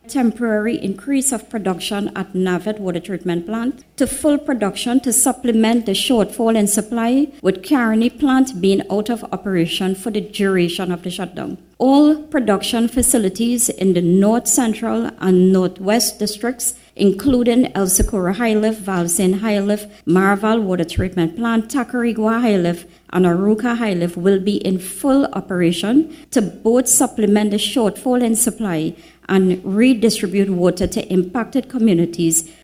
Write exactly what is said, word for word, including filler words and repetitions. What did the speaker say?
temporary increase of production at Navet Water Treatment Plant to full production to supplement the shortfall in supply, with Caroni plant being out of operation for the duration of the shutdown. All production facilities in the North Central and Northwest districts, including El Socorro High Lift, Valsin High Lift, Marval Water Treatment Plant, Tacarigua High Lift, and Aruca High Lift will be in full operation to both supplement the shortfall in supply and redistribute water to impacted communities